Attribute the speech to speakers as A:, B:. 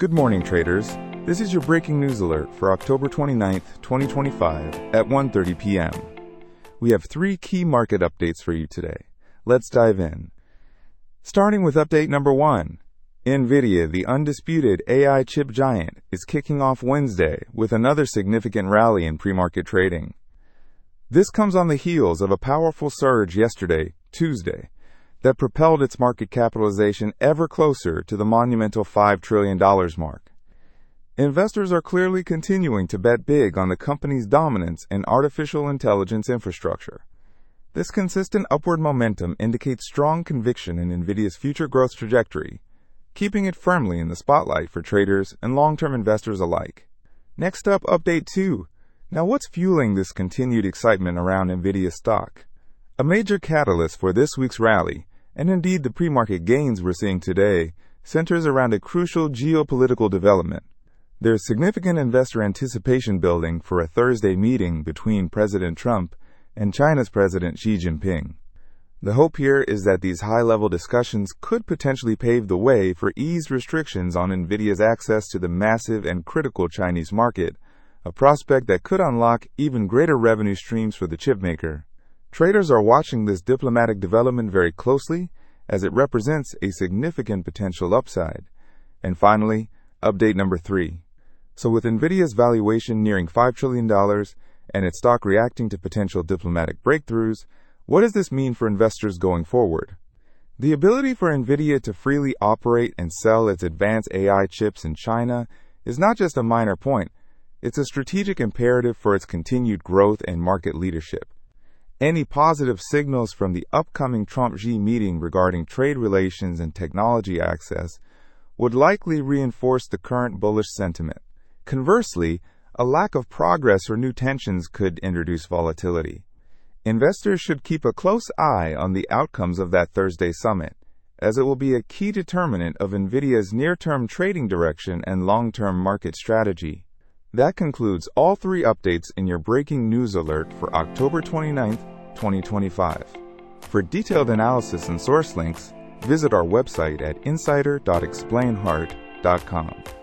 A: Good morning, traders. This is your breaking news alert for October 29th, 2025 at 1:30 p.m. We have three key market updates for you today. Let's dive in. Starting with update number 1. NVIDIA, the undisputed AI chip giant, is kicking off Wednesday with another significant rally in pre-market trading. This comes on the heels of a powerful surge yesterday, Tuesday, that propelled its market capitalization ever closer to the monumental $5 trillion mark. Investors are clearly continuing to bet big on the company's dominance in artificial intelligence infrastructure. This consistent upward momentum indicates strong conviction in NVIDIA's future growth trajectory, keeping it firmly in the spotlight for traders and long-term investors alike. Next up, update 2. Now, what's fueling this continued excitement around NVIDIA stock? A major catalyst for this week's rally, and indeed the pre-market gains we're seeing today, centers around a crucial geopolitical development. There's significant investor anticipation building for a Thursday meeting between President Trump and China's President Xi Jinping. The hope here is that these high-level discussions could potentially pave the way for eased restrictions on NVIDIA's access to the massive and critical Chinese market, a prospect that could unlock even greater revenue streams for the chipmaker. Traders are watching this diplomatic development very closely as it represents a significant potential upside. And finally, update number 3. So with NVIDIA's valuation nearing $5 trillion and its stock reacting to potential diplomatic breakthroughs, what does this mean for investors going forward? The ability for NVIDIA to freely operate and sell its advanced AI chips in China is not just a minor point, it's a strategic imperative for its continued growth and market leadership. Any positive signals from the upcoming Trump-Xi meeting regarding trade relations and technology access would likely reinforce the current bullish sentiment. Conversely, a lack of progress or new tensions could introduce volatility. Investors should keep a close eye on the outcomes of that Thursday summit, as it will be a key determinant of NVIDIA's near-term trading direction and long-term market strategy. That concludes all three updates in your breaking news alert for October 29th, 2025. For detailed analysis and source links, visit our website at insider.explainhard.com.